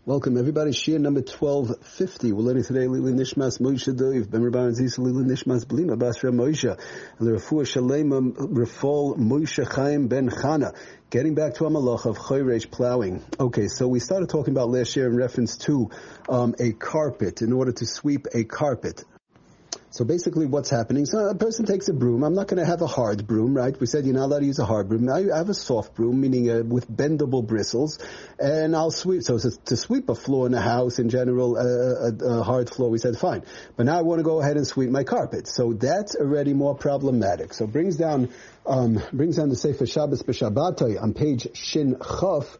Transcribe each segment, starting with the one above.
Welcome everybody. Shir number 1250. We're learning today Lili Nishmas Moshe Doiv Ben Rabban Zisa Lili Nishmas Blima Basra Moshe L'Refuah Shalema Rafal Moshe Chaim Ben Chana. Getting back to our malach of Chayresh plowing. Okay, so we started talking about last year in reference to a carpet, in order to sweep a carpet. So basically what's happening, so a person takes a broom. I'm not going to have a hard broom, right? We said you're not allowed to use a hard broom. Now I have a soft broom, meaning with bendable bristles, and I'll sweep. So to sweep a floor in a house in general, a hard floor, we said fine. But now I want to go ahead and sweep my carpet. So that's already more problematic. So brings down the Sefer Shabbos B'Shabbatai on page Shin Chaf,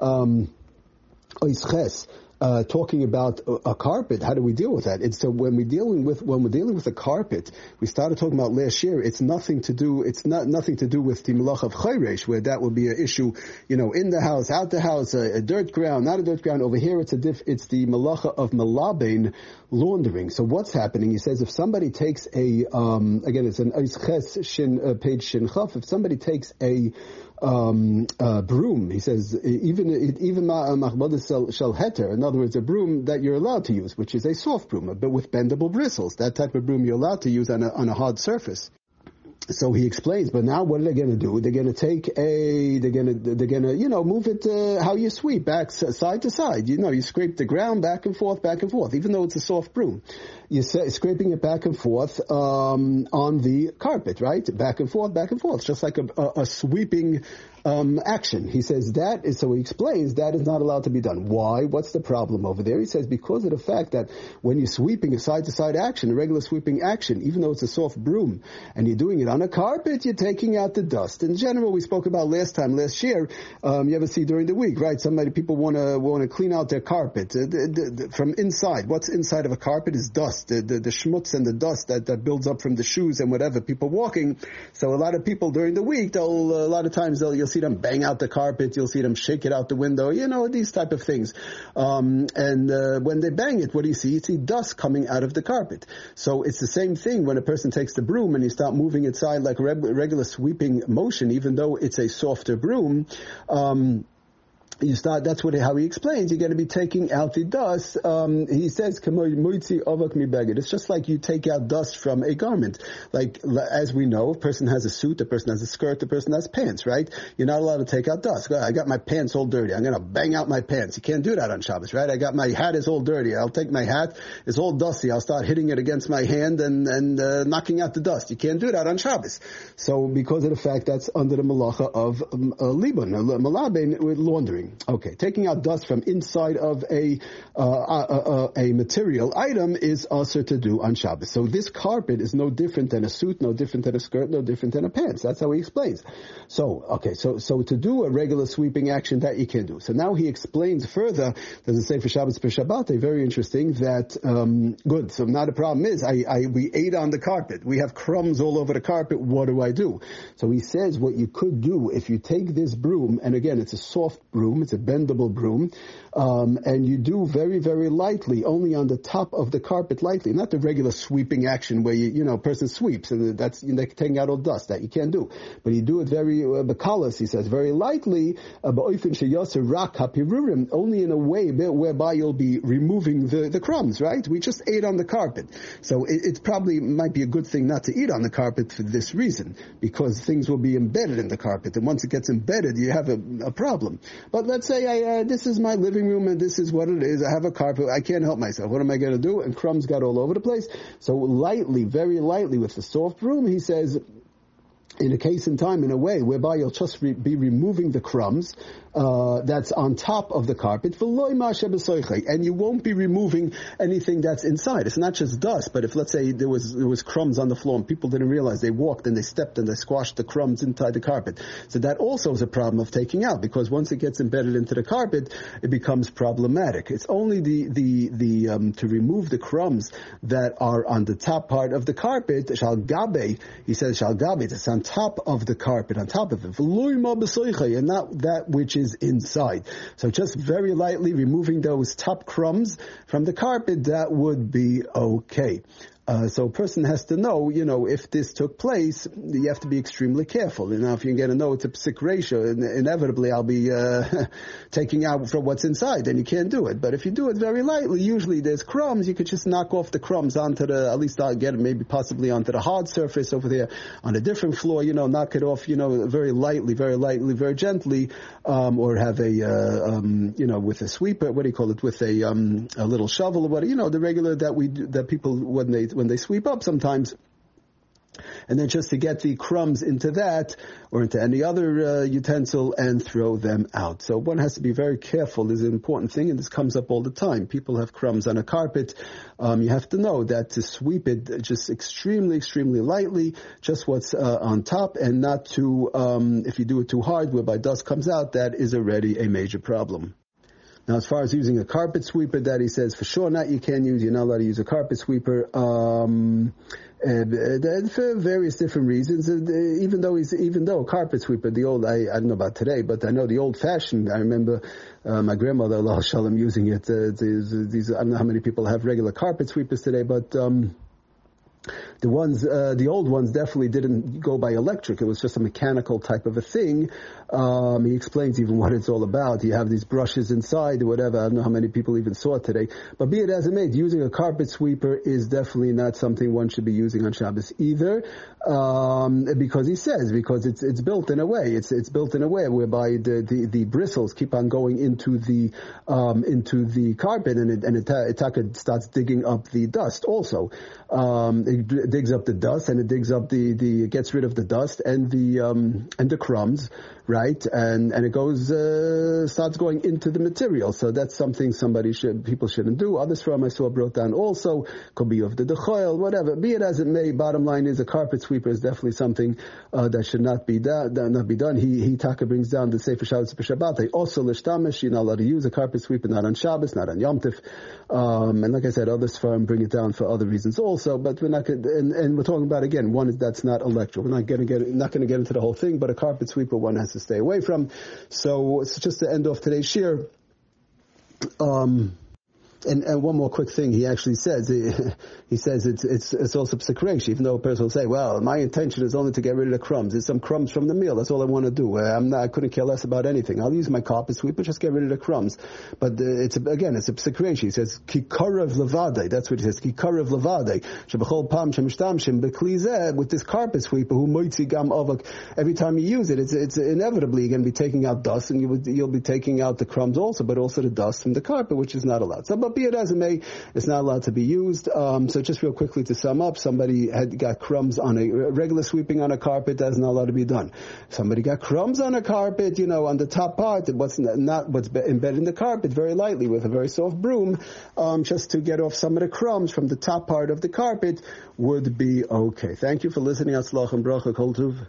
Ois Ches. Talking about a carpet, how do we deal with that? So when we're dealing with a carpet, we started talking about last year. It's nothing to do with the malach of chayresh, where that would be an issue, in the house, out the house, a dirt ground, not a dirt ground. Over here, it's the malacha of malabain, laundering. So what's happening? He says if somebody takes again, it's an Eisches Shin page Shin Chaf. If somebody takes a broom, he says, even machbodis shel heter, in other words, a broom that you're allowed to use, which is a soft broom, but with bendable bristles. That type of broom you're allowed to use on a hard surface. So he explains, but now what are they going to do? They're going to move it how you sweep, back side to side. You scrape the ground back and forth, even though it's a soft broom. You're scraping it back and forth on the carpet, right? Back and forth, just like a sweeping action. He says so he explains that is not allowed to be done. Why? What's the problem over there? He says because of the fact that when you're sweeping a side-to-side action, a regular sweeping action, even though it's a soft broom, and you're doing it on a carpet, you're taking out the dust. In general, we spoke about last year, you ever see during the week, right? People want to clean out their carpet from inside. What's inside of a carpet is dust, the schmutz and the dust that builds up from the shoes and whatever, people walking. So a lot of people during the week, a lot of times you'll see them bang out the carpet, you'll see them shake it out the window, these type of things. And when they bang it, what do you see? You see dust coming out of the carpet. So it's the same thing when a person takes the broom and you start moving it side like a regular sweeping motion, even though it's a softer broom. That's how he explains. You're going to be taking out the dust. He says, it's just like you take out dust from a garment. Like, as we know, a person has a suit, a person has a skirt, a person has pants, right? You're not allowed to take out dust. I got my pants all dirty. I'm going to bang out my pants. You can't do that on Shabbos, right? I got my hat is all dirty. I'll take my hat. It's all dusty. I'll start hitting it against my hand and knocking out the dust. You can't do that on Shabbos. So, because of the fact that's under the malacha of libun, malabain, with laundering. Okay, taking out dust from inside of a material item is also to do on Shabbos. So this carpet is no different than a suit, no different than a skirt, no different than a pants. That's how he explains. So to do a regular sweeping action that you can do. So now he explains further, there's a Sefer Shabbos B'Shabbatai, very interesting, that, good, so now the problem is, we ate on the carpet. We have crumbs all over the carpet. What do I do? So he says what you could do if you take this broom, and again, it's a soft broom, it's a bendable broom, and you do very, very lightly, only on the top of the carpet lightly, not the regular sweeping action where a person sweeps and that's taking out all dust. That you can't do. But you do it very, bekalas, he says, very lightly, only in a way whereby you'll be removing the crumbs, right? We just ate on the carpet. So it probably might be a good thing not to eat on the carpet for this reason, because things will be embedded in the carpet, and once it gets embedded, you have a problem. But let's say this is my living room and this is what it is. I have a carpet. I can't help myself. What am I going to do? And crumbs got all over the place. So lightly, very lightly with the soft broom, he says, in a case in time, in a way, whereby you'll just be removing the crumbs that's on top of the carpet, and you won't be removing anything that's inside. It's not just dust, but if, let's say, there was crumbs on the floor and people didn't realize, they walked and they stepped and they squashed the crumbs inside the carpet. So that also is a problem of taking out, because once it gets embedded into the carpet, it becomes problematic. It's only to remove the crumbs that are on the top part of the carpet, shal gabe, he says shal gabe, it's on top of the carpet, on top of it, and not that which is inside. So just very lightly removing those top crumbs from the carpet, that would be okay. So a person has to know, if this took place, you have to be extremely careful. Now, if you're going to know it's a psik ratio, inevitably I'll be taking out from what's inside, then you can't do it. But if you do it very lightly, usually there's crumbs, you could just knock off the crumbs onto at least I'll get it maybe possibly onto the hard surface over there on a different floor, knock it off, very lightly, very gently, or have with a sweeper, what do you call it, with a little shovel or whatever, the regular that people, when they sweep up sometimes, and then just to get the crumbs into that or into any other utensil and throw them out. So one has to be very careful. This is an important thing, and this comes up all the time. People have crumbs on a carpet. You have to know that to sweep it just extremely, extremely lightly, just what's on top, and not too, if you do it too hard, whereby dust comes out, that is already a major problem. Now, as far as using a carpet sweeper, that he says for sure you're not allowed to use a carpet sweeper, and for various different reasons. Even though a carpet sweeper, the old, I don't know about today, but I know the old fashioned, I remember, my grandmother, Allah Shalom, using it. These, I don't know how many people have regular carpet sweepers today, but, the old ones definitely didn't go by electric. It was just a mechanical type of a thing. He explains even what it's all about. You have these brushes inside or whatever. I don't know how many people even saw it today. But be it as it may, using a carpet sweeper is definitely not something one should be using on Shabbos either. Because it's built in a way. It's built in a way whereby the bristles keep on going into the carpet, and it starts digging up the dust also. It digs up the dust, and it digs up it gets rid of the dust and the crumbs, right? And it goes, starts going into the material. So that's something people shouldn't do. Others from I saw brought down also, could be of the dechoil, whatever. Be it as it may, bottom line is a carpet sweeper is definitely something, that should not be done. He Taka brings down the Sefer Shabbos B'Shabbat. They also l'shtamish, you're not allowed to use a carpet sweeper, not on Shabbos, not on Yom Tif. And like I said, others from bring it down for other reasons also, but we're not and we're talking about, again, one is that's not electric. We're not going to get into the whole thing, but a carpet sweeper one has to stay away from. So it's just to end off today's shir. And one more quick thing, he actually says, he says it's also psik, even though a person will say, well, my intention is only to get rid of the crumbs. There's some crumbs from the meal. That's all I want to do. I couldn't care less about anything. I'll use my carpet sweeper, just get rid of the crumbs. But it's a psik. He says, kikarev levade. That's what he says, kikarev levade. Shebechol pam shemishtamshim beklizeh, with this carpet sweeper, who moitzi gam avak. Every time you use it, it's inevitably you're going to be taking out dust, and you'll be taking out the crumbs also, but also the dust from the carpet, which is not allowed. So, but be it as it may, it's not allowed to be used. So just real quickly to sum up, somebody had got crumbs on a regular sweeping on a carpet, that's not allowed to be done. Somebody got crumbs on a carpet, on the top part, what's embedded in the carpet very lightly with a very soft broom, just to get off some of the crumbs from the top part of the carpet would be okay. Thank you for listening. Atzlach and bracha, kol tuv.